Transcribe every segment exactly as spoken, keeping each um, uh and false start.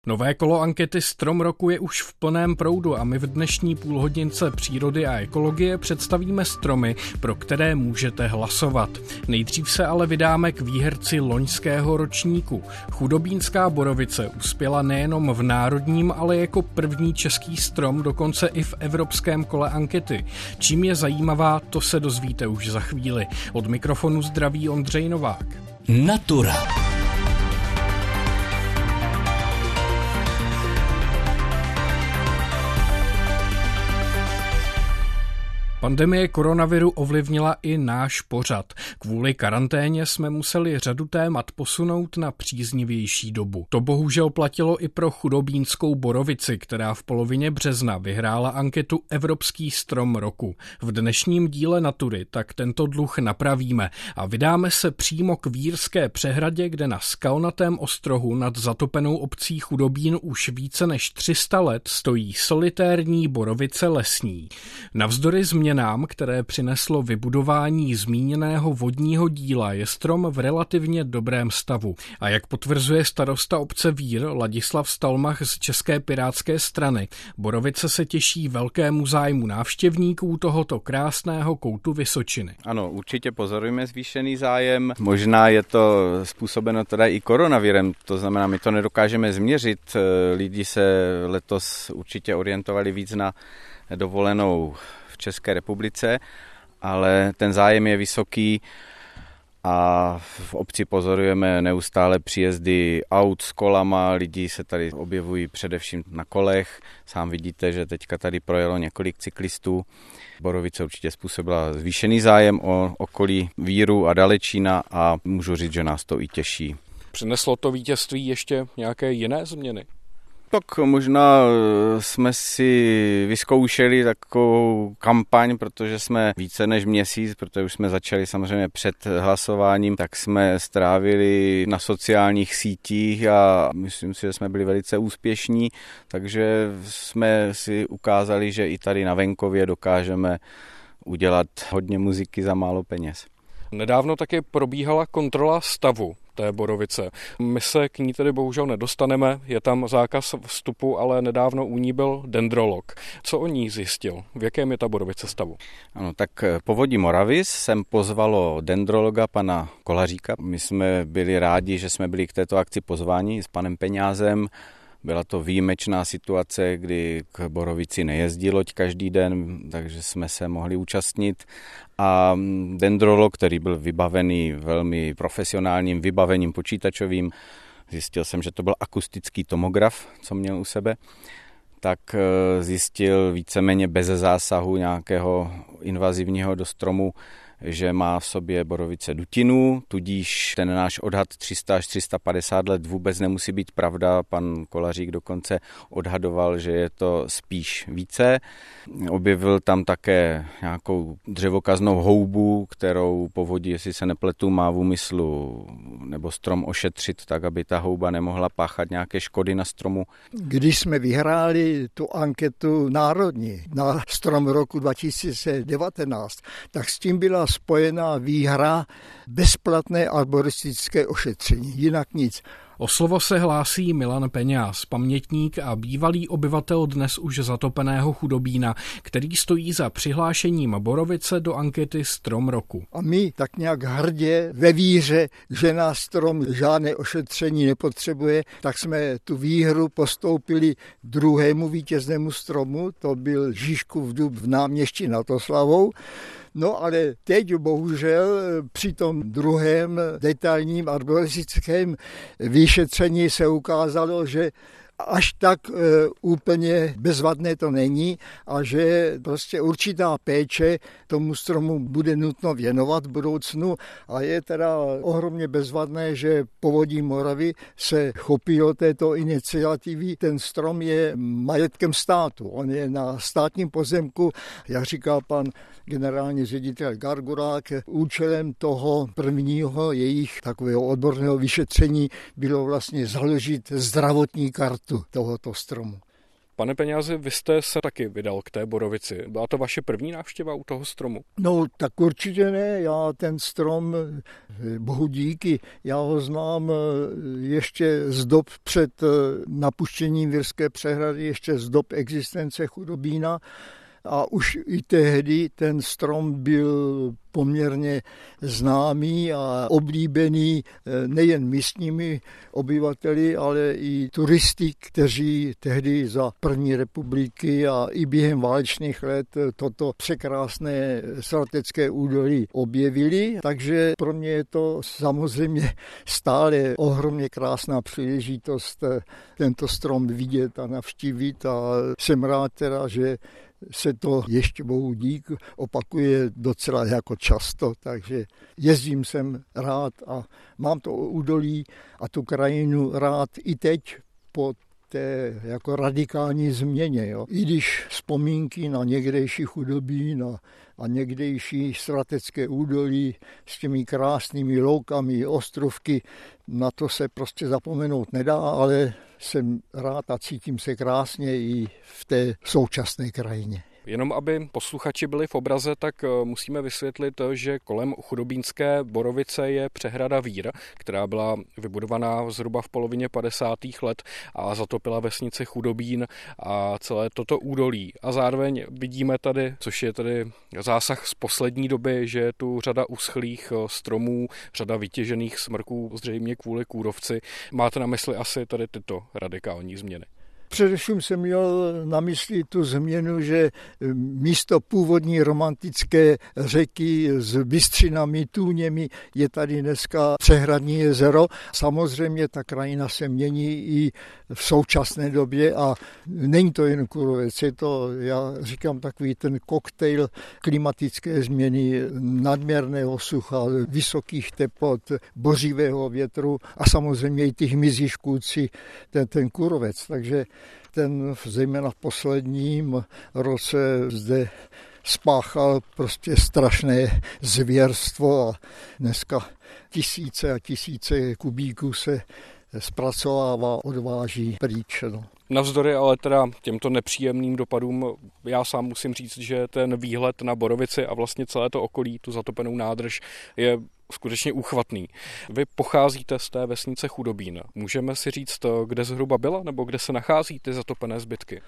Nové kolo ankety Strom roku je už v plném proudu a my v dnešní půlhodince přírody a ekologie představíme stromy, pro které můžete hlasovat. Nejdřív se ale vydáme k výherci loňského ročníku. Chudobínská borovice uspěla nejenom v národním, ale jako první český strom, dokonce i v evropském kole ankety. Čím je zajímavá, to se dozvíte už za chvíli. Od mikrofonu zdraví Ondřej Novák. Natura. Pandemie koronaviru ovlivnila i náš pořad. Kvůli karanténě jsme museli řadu témat posunout na příznivější dobu. To bohužel platilo i pro chudobínskou borovici, která v polovině března vyhrála anketu Evropský strom roku. V dnešním díle Natury tak tento dluh napravíme a vydáme se přímo k Vírské přehradě, kde na skalnatém ostrohu nad zatopenou obcí Chudobín už více než tři sta let stojí solitérní borovice lesní. Navzdory změnám, které přineslo vybudování zmíněného vodního díla, je strom v relativně dobrém stavu. A jak potvrzuje starosta obce Vír Ladislav Stalmach z České pirátské strany, borovice se těší velkému zájmu návštěvníků tohoto krásného koutu Vysočiny. Ano, určitě pozorujeme zvýšený zájem. Možná je to způsobeno teda i koronavirem, to znamená, my to nedokážeme změřit. Lidi se letos určitě orientovali víc na dovolenou v České republice, ale ten zájem je vysoký a v obci pozorujeme neustále příjezdy aut s kolama, lidi se tady objevují především na kolech. Sám vidíte, že teďka tady projelo několik cyklistů. Borovice určitě způsobila zvýšený zájem o okolí Víru a Dalečína a můžu říct, že nás to i těší. Přineslo to vítězství ještě nějaké jiné změny? Tak možná jsme si vyzkoušeli takovou kampaň, protože jsme více než měsíc, protože už jsme začali samozřejmě před hlasováním, tak jsme strávili na sociálních sítích a myslím si, že jsme byli velice úspěšní, takže jsme si ukázali, že i tady na venkově dokážeme udělat hodně muziky za málo peněz. Nedávno taky probíhala kontrola stavu té borovice. My se k ní tedy bohužel nedostaneme, je tam zákaz vstupu, ale nedávno u ní byl dendrolog. Co o ní zjistil? V jakém je ta borovice stavu? Ano, tak Povodí Moravy jsem pozvalo dendrologa pana Kolaříka. My jsme byli rádi, že jsme byli k této akci pozváni s panem Peňázem. Byla to výjimečná situace, kdy k borovici nejezdí loď každý den, takže jsme se mohli účastnit. A dendrolog, který byl vybavený velmi profesionálním vybavením počítačovým, zjistil jsem, že to byl akustický tomograf, co měl u sebe, tak zjistil víceméně bez zásahu nějakého invazivního do stromu, že má v sobě borovice dutinu, tudíž ten náš odhad tři sta až tři sta padesát let vůbec nemusí být pravda. Pan Kolařík dokonce odhadoval, že je to spíš více. Objevil tam také nějakou dřevokaznou houbu, kterou Povodí, jestli se nepletu, má v úmyslu nebo strom ošetřit tak, aby ta houba nemohla páchat nějaké škody na stromu. Když jsme vyhráli tu anketu národní na strom roku dva tisíce devatenáct, tak s tím byla spojená výhra bezplatné arboristické ošetření, jinak nic. O slovo se hlásí Milan Peňáz, pamětník a bývalý obyvatel dnes už zatopeného Chudobína, který stojí za přihlášením borovice do ankety Strom roku. A my tak nějak hrdě ve víře, že náš strom žádné ošetření nepotřebuje, tak jsme tu výhru postoupili druhému vítěznému stromu, to byl Žižkův dub v Náměšti nad Oslavou. No ale teď bohužel při tom druhém detailním arboristickém vyšetření se ukázalo, že až tak e, úplně bezvadné to není a že prostě určitá péče tomu stromu bude nutno věnovat v budoucnu a je teda ohromně bezvadné, že Povodí Moravy se chopilo této iniciativy. Ten strom je majetkem státu, on je na státním pozemku, jak říkal pan generální ředitel Gargurák, účelem toho prvního jejich takového odborného vyšetření bylo vlastně založit zdravotní kartu tohoto stromu. Pane Peňázi, vy jste se taky vydal k té borovici. Byla to vaše první návštěva u toho stromu? No, tak určitě ne. Já ten strom, bohu díky, já ho znám ještě z dob před napuštěním Virské přehrady, ještě z dob existence Chudobína. A už i tehdy ten strom byl poměrně známý a oblíbený nejen místními obyvateli, ale i turisty, kteří tehdy za první republiky a i během válečných let toto překrásné svatecké údolí objevili. Takže pro mě je to samozřejmě stále ohromně krásná příležitost tento strom vidět a navštívit a jsem rád teda, že se to ještě bohu dík opakuje docela jako často, takže jezdím sem rád a mám to údolí a tu krajinu rád i teď po té jako radikální změně. Jo. I když vzpomínky na někdejší Chudobín a, a někdejší svatecké údolí s těmi krásnými loukami, ostrovky, na to se prostě zapomenout nedá, ale jsem rád a cítím se krásně i v té současné krajině. Jenom aby posluchači byli v obraze, tak musíme vysvětlit, že kolem chudobínské borovice je přehrada Vír, která byla vybudovaná zhruba v polovině padesátých let a zatopila vesnici Chudobín a celé toto údolí. A zároveň vidíme tady, což je tady zásah z poslední doby, že je tu řada uschlých stromů, řada vytěžených smrků, zřejmě kvůli kůrovci. Máte na mysli asi tady tyto radikální změny? Především jsem měl na mysli tu změnu, že místo původní romantické řeky s bystřinami, tůněmi je tady dneska přehradní jezero. Samozřejmě ta krajina se mění i v současné době a není to jen kůrovec, je to, já říkám, takový ten koktejl klimatické změny, nadměrného sucha, vysokých teplot, bořivého větru a samozřejmě i těch hmyzí škůdci, ten, ten kůrovec. Takže ten zejména v posledním roce zde spáchal prostě strašné zvěrstvo a dneska tisíce a tisíce kubíků se zpracovává, odváží pryč. No. Navzdory ale teda těmto nepříjemným dopadům, já sám musím říct, že ten výhled na Borovici a vlastně celé to okolí, tu zatopenou nádrž, je skutečně úchvatný. Vy pocházíte z té vesnice Chudobín. Můžeme si říct, kde zhruba byla, nebo kde se nachází ty zatopené zbytky?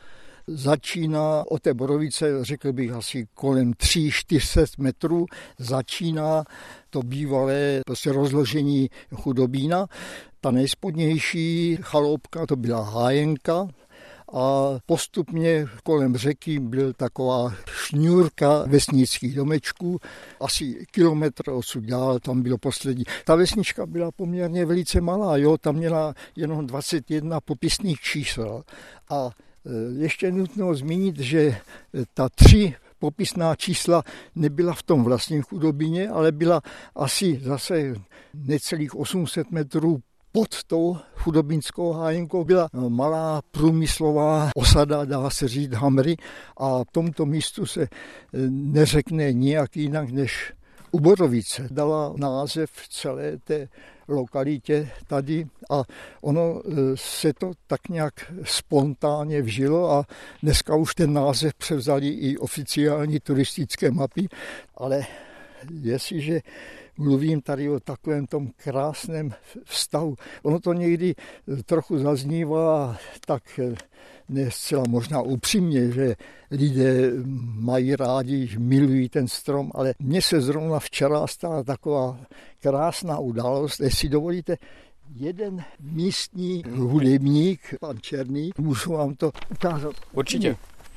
Začíná od té Borovice, řekl bych, asi kolem tři až čtyři metrů, začíná to bývalé prostě rozložení Chudobína. Ta nejspodnější chaloupka, to byla Hájenka, a postupně kolem řeky byl taková šňůrka vesnických domečků, asi kilometr odsud dál, tam bylo poslední. Ta vesnička byla poměrně velice malá, jo, tam měla jenom dvacet jedna popisných čísel. A ještě nutno zmínit, že ta tři popisná čísla nebyla v tom vlastním Chudobíně, ale byla asi zase necelých osm set metrů pod tou chudobínskou hájenkou byla malá průmyslová osada, dá se říct Hamry, a tomto místu se neřekne nijak jinak než u Borovice. Dala název celé té lokalitě tady a ono se to tak nějak spontánně vžilo a dneska už ten název převzali i oficiální turistické mapy, ale jestliže mluvím tady o takovém tom krásném vztahu. Ono to někdy trochu zaznívá tak ne zcela možná upřímně, že lidé mají rádi, milují ten strom, ale mně se zrovna včera stala taková krásná událost, jestli dovolíte, jeden místní hudebník, pan Černý, můžu vám to ukázat. Určitě.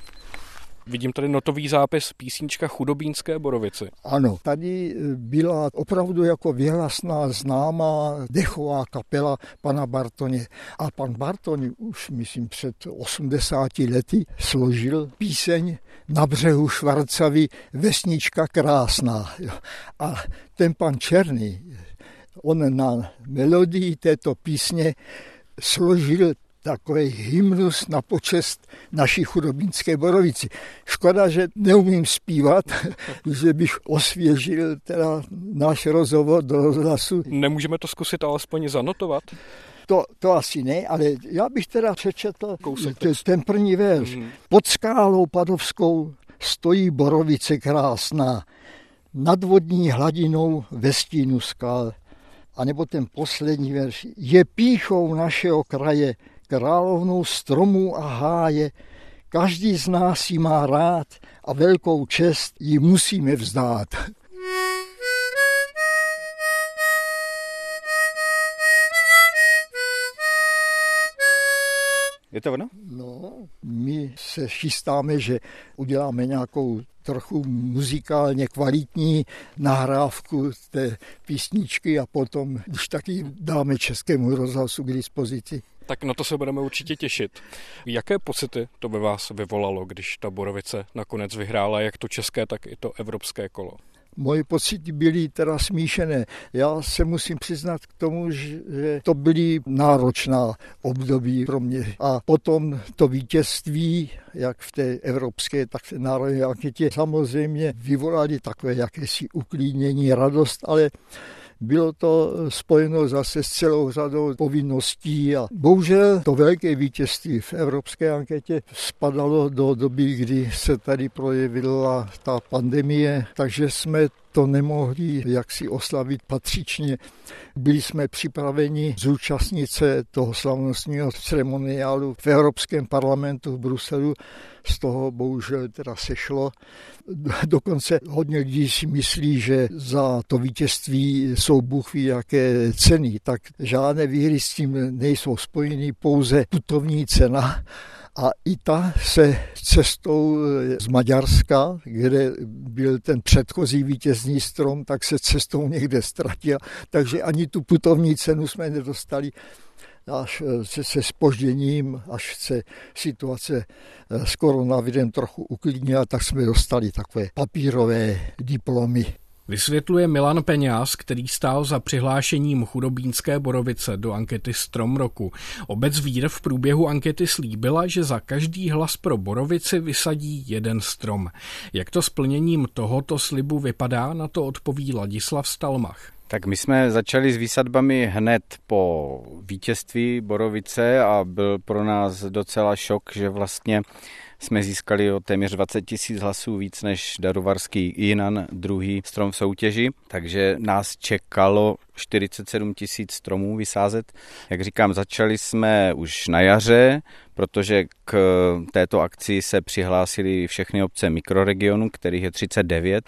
Vidím tady notový zápis písnička Chudobínské Borovici. Ano, tady byla opravdu jako věhlasná známá dechová kapela pana Bartoně. A pan Bartoň už, myslím, před osmdesáti lety složil píseň Na břehu Švarcavy Vesnička krásná. A ten pan Černý, on na melodii této písně složil takový hymnus na počest naší chudobínské Borovici. Škoda, že neumím zpívat, že bych osvěžil teda náš rozhovor do rozhlasu. Nemůžeme to zkusit alespoň zanotovat? To, to asi ne, ale já bych teda přečetl Kousek ten, ten první verš. Mm. Pod skálou Padovskou stojí borovice krásná, nad vodní hladinou ve stínu skal. A nebo ten poslední verš. Je pýchou našeho kraje, královnou stromů a háje. Každý z nás ji má rád a velkou čest ji musíme vzdát. Je to ono? No, my se chystáme, že uděláme nějakou trochu muzikálně kvalitní nahrávku té písničky a potom už taky dáme Českému rozhlasu k dispozici. Tak na to se budeme určitě těšit. Jaké pocity to by vás vyvolalo, když ta Borovice nakonec vyhrála jak to české, tak i to evropské kolo? Moje pocity byly teda smíšené. Já se musím přiznat k tomu, že to byly náročná období pro mě. A potom to vítězství, jak v té evropské, tak v té národní anketě, samozřejmě vyvolali takové jakési uklidnění, radost, ale bylo to spojeno zase s celou řadou povinností a bohužel to velké vítězství v evropské anketě spadalo do doby, kdy se tady projevila ta pandemie, takže jsme to nemohli jaksi oslavit patřičně. Byli jsme připraveni zúčastnit se toho slavnostního ceremoniálu v Evropském parlamentu v Bruselu. Z toho bohužel teda sešlo. Dokonce hodně lidí si myslí, že za to vítězství jsou bůh ví jaké ceny, tak žádné výhry s tím nejsou spojeny, pouze putovní cena. A i ta se cestou z Maďarska, kde byl ten předchozí vítězný strom, tak se cestou někde ztratil, takže ani tu putovní cenu jsme nedostali. Až se, se zpožděním, až se situace s koronavirem trochu uklidnila, tak jsme dostali takové papírové diplomy. Vysvětluje Milan Peňáz, který stál za přihlášením chudobínské Borovice do ankety Strom roku. Obec Vír v průběhu ankety slíbila, že za každý hlas pro Borovici vysadí jeden strom. Jak to s plněním tohoto slibu vypadá, na to odpoví Ladislav Stalmach. Tak my jsme začali s výsadbami hned po vítězství Borovice a byl pro nás docela šok, že vlastně jsme získali o téměř dvacet tisíc hlasů víc než daruvarský Jinan, druhý strom v soutěži, takže nás čekalo čtyřicet sedm tisíc stromů vysázet. Jak říkám, začali jsme už na jaře, protože k této akci se přihlásili všechny obce mikroregionu, kterých je třicet devět.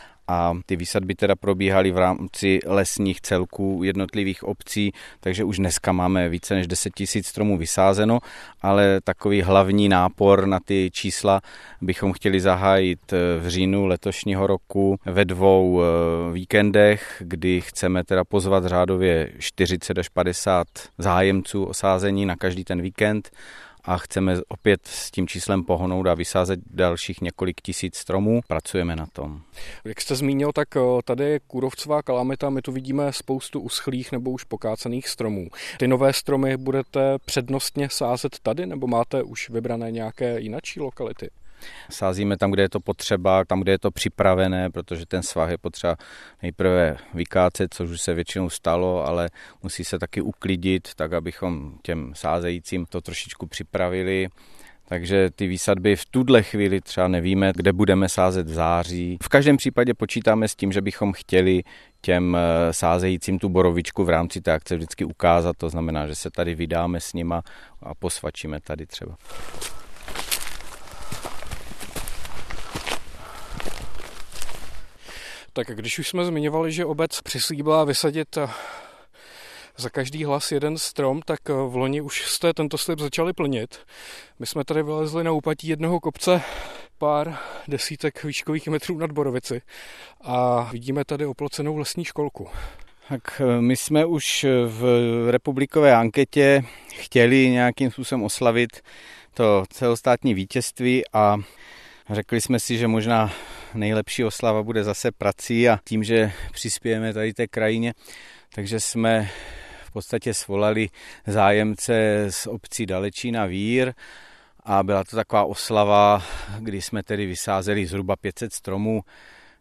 A ty výsadby teda probíhaly v rámci lesních celků jednotlivých obcí, takže už dneska máme více než deset tisíc stromů vysázeno, ale takový hlavní nápor na ty čísla bychom chtěli zahájit v říjnu letošního roku ve dvou víkendech, kdy chceme teda pozvat řádově čtyřicet až padesát zájemců o sázení na každý ten víkend. A chceme opět s tím číslem pohonout a vysázet dalších několik tisíc stromů. Pracujeme na tom. Jak jste zmínil, tak tady je kůrovcová kalamita, my tu vidíme spoustu uschlých nebo už pokácených stromů. Ty nové stromy budete přednostně sázet tady, nebo máte už vybrané nějaké jinačí lokality? Sázíme tam, kde je to potřeba, tam, kde je to připravené, protože ten svah je potřeba nejprve vykácet, což už se většinou stalo, ale musí se taky uklidit, tak abychom těm sázejícím to trošičku připravili. Takže ty výsadby v tuhle chvíli třeba nevíme, kde budeme sázet v září. V každém případě počítáme s tím, že bychom chtěli těm sázejícím tu borovičku v rámci té akce vždycky ukázat. To znamená, že se tady vydáme s nima a posvačíme tady třeba. Tak když už jsme zmiňovali, že obec přislíbila vysadit za každý hlas jeden strom, tak v loni už jste tento slib začali plnit. My jsme tady vylezli na úpatí jednoho kopce pár desítek výškových metrů nad Borovici a vidíme tady oplocenou lesní školku. Tak my jsme už v republikové anketě chtěli nějakým způsobem oslavit to celostátní vítězství a řekli jsme si, že možná nejlepší oslava bude zase prací a tím, že přispějeme tady té krajině, takže jsme v podstatě svolali zájemce z obcí Dalečín a Vír a byla to taková oslava, kdy jsme tedy vysázeli zhruba pět set stromů.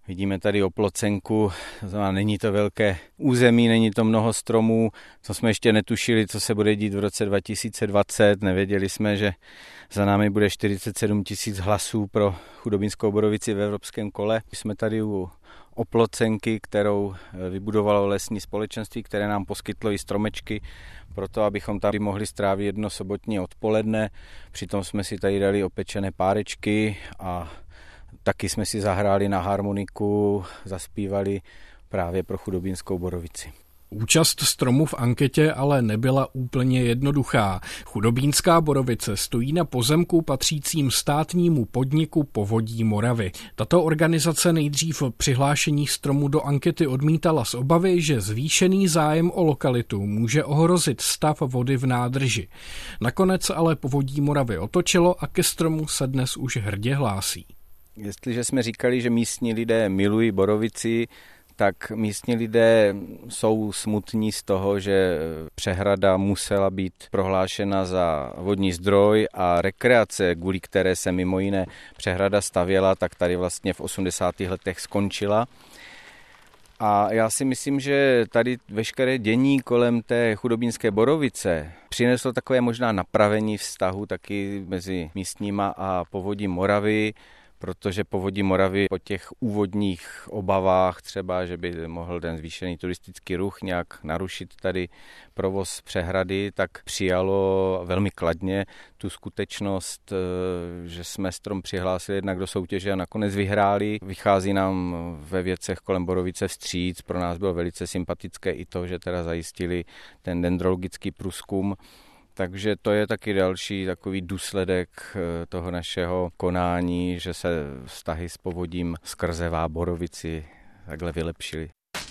Vidíme tady oplocenku, to znamená, není to velké území, není to mnoho stromů, co jsme ještě netušili, co se bude dít v roce dva tisíce dvacet. Nevěděli jsme, že za námi bude čtyřicet sedm tisíc hlasů pro Chudobínskou Borovici v Evropském kole. Jsme tady u oplocenky, kterou vybudovalo lesní společenství, které nám poskytlo i stromečky, proto abychom tady mohli strávit jedno sobotní odpoledne. Přitom jsme si tady dali opečené párečky a taky jsme si zahráli na harmoniku, zaspívali právě pro Chudobínskou Borovici. Účast stromu v anketě ale nebyla úplně jednoduchá. Chudobínská Borovice stojí na pozemku patřícím státnímu podniku Povodí Moravy. Tato organizace nejdřív přihlášení stromu do ankety odmítala z obavy, že zvýšený zájem o lokalitu může ohrozit stav vody v nádrži. Nakonec ale Povodí Moravy otočilo a ke stromu se dnes už hrdě hlásí. Jestliže jsme říkali, že místní lidé milují Borovici, tak místní lidé jsou smutní z toho, že přehrada musela být prohlášena za vodní zdroj a rekreace, kvůli které se mimo jiné přehrada stavěla, tak tady vlastně v osmdesátých letech skončila. A já si myslím, že tady veškeré dění kolem té Chudobínské Borovice přineslo takové možná napravení vztahu taky mezi místníma a Povodím Moravy, protože Povodí Moravy po těch úvodních obavách třeba, že by mohl ten zvýšený turistický ruch nějak narušit tady provoz přehrady, tak přijalo velmi kladně tu skutečnost, že jsme strom přihlásili jednak do soutěže a nakonec vyhráli. Vychází nám ve věcech kolem Borovice vstříc. Pro nás bylo velice sympatické i to, že teda zajistili ten dendrologický průzkum. Takže to je taky další takový důsledek toho našeho konání, že se vztahy s Povodím skrze Borovici takhle vylepšily.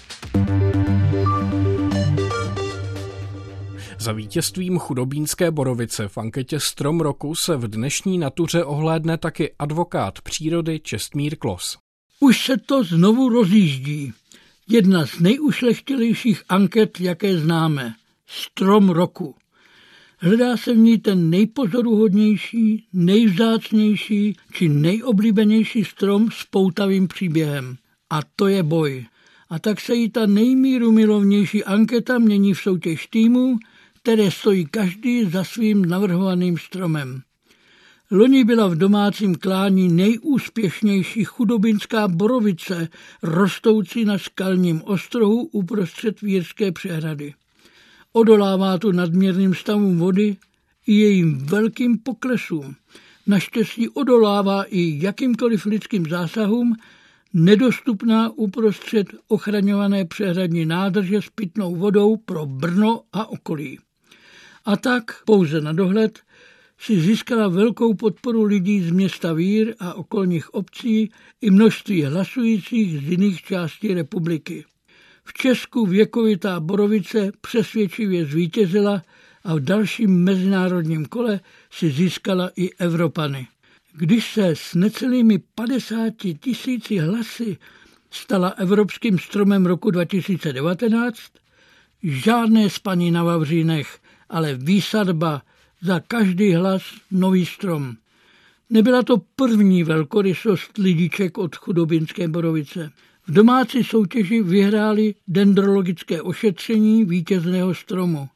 Za vítězstvím Chudobínské Borovice v anketě Strom roku se v dnešní Natuře ohlédne taky advokát přírody Čestmír Klos. Už se to znovu rozjíždí. Jedna z nejušlechtilejších anket, jaké známe. Strom roku. Hledá se v ní ten nejpozoruhodnější, nejvzácnější či nejoblíbenější strom s poutavým příběhem. A to je boj. A tak se jí ta nejmírumilovnější anketa mění v soutěž týmů, které stojí každý za svým navrhovaným stromem. Loni byla v domácím klání nejúspěšnější Chudobínská Borovice, rostoucí na skalním ostrohu uprostřed Vírské přehrady. Odolává tu nadměrným stavům vody i jejím velkým poklesům. Naštěstí odolává i jakýmkoliv lidským zásahům, nedostupná uprostřed ochraňované přehradní nádrže s pitnou vodou pro Brno a okolí. A tak pouze na dohled si získala velkou podporu lidí z města Vír a okolních obcí i množství hlasujících z jiných částí republiky. V Česku věkovitá Borovice přesvědčivě zvítězila a v dalším mezinárodním kole si získala i Evropany. Když se s necelými padesáti tisíci hlasy stala evropským stromem roku dva tisíce devatenáct, žádné spaní na vavřínech, ale výsadba za každý hlas nový strom. Nebyla to první velkorysost lidiček od Chudobínské Borovice. V domácí soutěži vyhráli dendrologické ošetření vítězného stromu.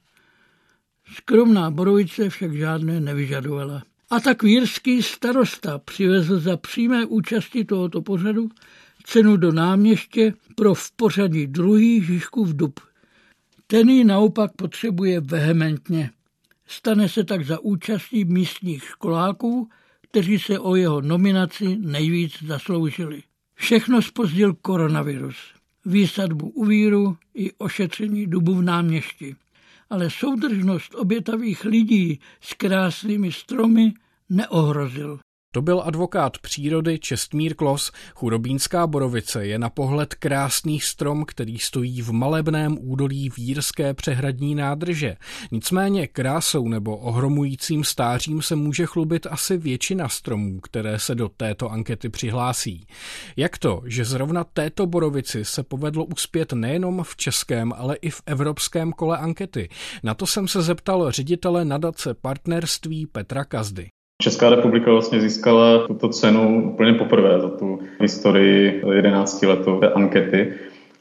Skromná Borovice však žádné nevyžadovala. A tak vírský starosta přivezl za přímé účasti tohoto pořadu cenu do Náměště pro v pořadí druhý Žižkův dub. Ten ji naopak potřebuje vehementně. Stane se tak za účastí místních školáků, kteří se o jeho nominaci nejvíc zasloužili. Všechno zpozdil koronavirus, výsadbu u Víru i ošetření dubu v Náměšti. Ale soudržnost obětavých lidí s krásnými stromy neohrozil. To byl advokát přírody Čestmír Klos. Chudobínská Borovice je na pohled krásný strom, který stojí v malebném údolí Vírské přehradní nádrže. Nicméně krásou nebo ohromujícím stářím se může chlubit asi většina stromů, které se do této ankety přihlásí. Jak to, že zrovna této Borovici se povedlo uspět nejenom v českém, ale i v evropském kole ankety? Na to jsem se zeptal ředitele nadace partnerství Petra Kazdy. Česká republika vlastně získala tuto cenu úplně poprvé za tu historii jedenáctileté ankety.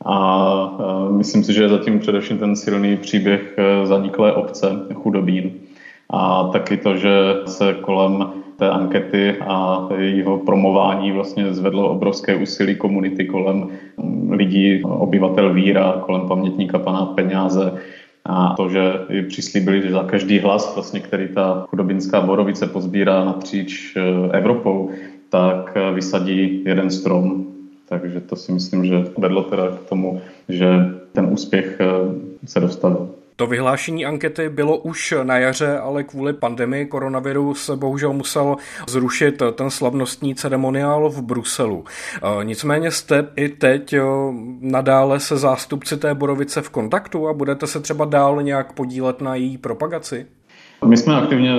A myslím si, že je zatím především ten silný příběh zaniklé obce Chudobín. A taky to, že se kolem té ankety a jejího promování vlastně zvedlo obrovské úsilí komunity kolem lidí, obyvatel Víra, kolem pamětníka pana Peňáze. A to, že přislíbili, že za každý hlas, vlastně, který ta chudobínská borovice pozbírá napříč Evropou, tak vysadí jeden strom. Takže to si myslím, že vedlo teda k tomu, že ten úspěch se dostavil. To vyhlášení ankety bylo už na jaře, ale kvůli pandemii koronaviru se bohužel musel zrušit ten slavnostní ceremoniál v Bruselu. Nicméně jste i teď nadále se zástupci té borovice v kontaktu a budete se třeba dál nějak podílet na její propagaci? My jsme aktivně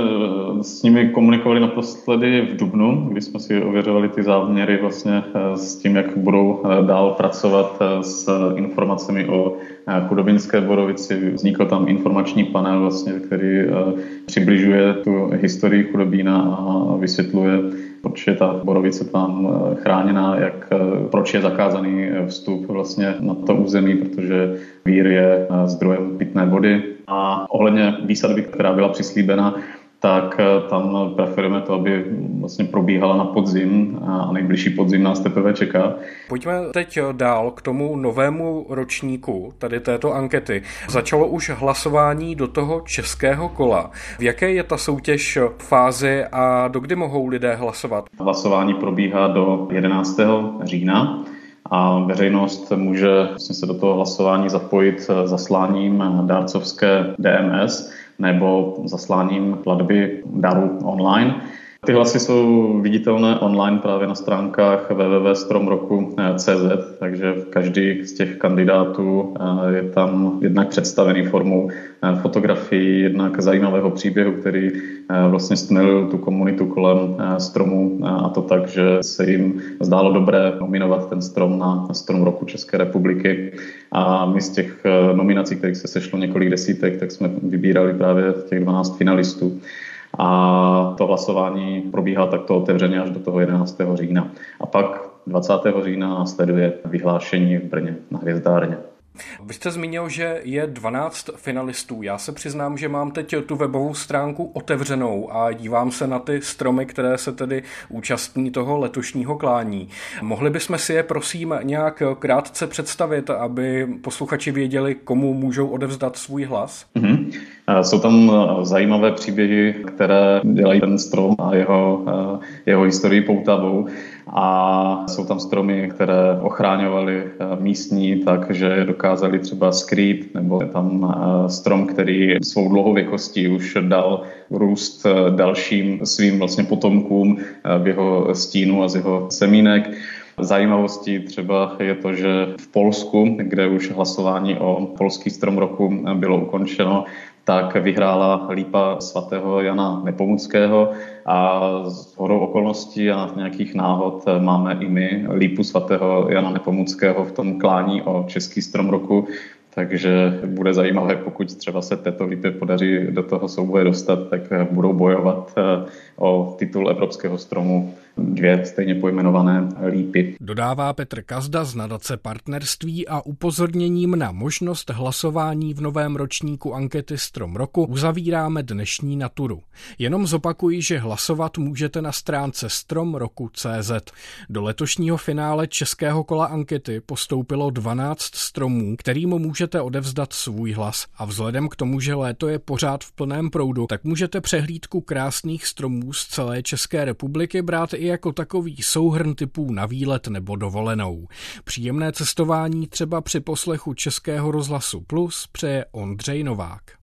s nimi komunikovali naposledy v dubnu, kdy jsme si ověřovali ty záměry vlastně s tím, jak budou dál pracovat s informacemi o chudobínské borovici. Vznikl tam informační panel, vlastně, který přibližuje tu historii Chudobína a vysvětluje, proč je ta borovice tam chráněná, jak, proč je zakázaný vstup vlastně na to území, protože Vír je zdrojem pitné vody. A ohledně výsadby, která byla přislíbena, tak tam preferujeme to, aby vlastně probíhala na podzim a nejbližší podzim nás teprve čeká. Pojďme teď dál k tomu novému ročníku tady této ankety. Začalo už hlasování do toho českého kola. V jaké je ta soutěž fázi a dokdy mohou lidé hlasovat? Hlasování probíhá do jedenáctého října. A veřejnost může se do toho hlasování zapojit zasláním dárcovské D M S nebo zasláním platby daru online. Ty hlasy jsou viditelné online právě na stránkách w w w tečka stromroku tečka c z, takže každý z těch kandidátů je tam jednak představený formou fotografií, jednak zajímavého příběhu, který vlastně stmelil tu komunitu kolem stromu, a to tak, že se jim zdálo dobré nominovat ten strom na Strom roku České republiky. A my z těch nominací, kterých se sešlo několik desítek, tak jsme vybírali právě těch dvanáct finalistů. A to hlasování probíhá takto otevřeně až do toho jedenáctého října. A pak dvacátého října následuje vyhlášení v Brně na Hvězdárně. Vy jste zmínil, že je dvanáct finalistů. Já se přiznám, že mám teď tu webovou stránku otevřenou a dívám se na ty stromy, které se tedy účastní toho letošního klání. Mohli bychom si je prosím nějak krátce představit, aby posluchači věděli, komu můžou odevzdat svůj hlas? Mm-hmm. Jsou tam zajímavé příběhy, které dělají ten strom a jeho, jeho historii poutavou. A jsou tam stromy, které ochráňovaly místní, takže dokázali třeba skrýt, nebo je tam strom, který svou dlouhověkostí už dal růst dalším svým vlastně potomkům v jeho stínu a z jeho semínek. Zajímavostí třeba je to, že v Polsku, kde už hlasování o polský strom roku bylo ukončeno, tak vyhrála lípa svatého Jana Nepomuckého a z shodou okolností a nějakých náhod máme i my lípu svatého Jana Nepomuckého v tom klání o český strom roku. Takže bude zajímavé, pokud třeba se této lípě podaří do toho souboje dostat, tak budou bojovat o titul evropského stromu dvě stejně pojmenované lípy. Dodává Petr Kazda z nadace Partnerství a upozorněním na možnost hlasování v novém ročníku ankety Strom roku uzavíráme dnešní Naturu. Jenom zopakuji, že hlasovat můžete na stránce strom roku tečka cé zet. Do letošního finále českého kola ankety postoupilo dvanáct stromů, kterým můžete odevzdat svůj hlas. A vzhledem k tomu, že léto je pořád v plném proudu, tak můžete přehlídku krásných stromů z celé České republiky brát i jako takový souhrn typů na výlet nebo dovolenou. Příjemné cestování třeba při poslechu Českého rozhlasu Plus přeje Ondřej Novák.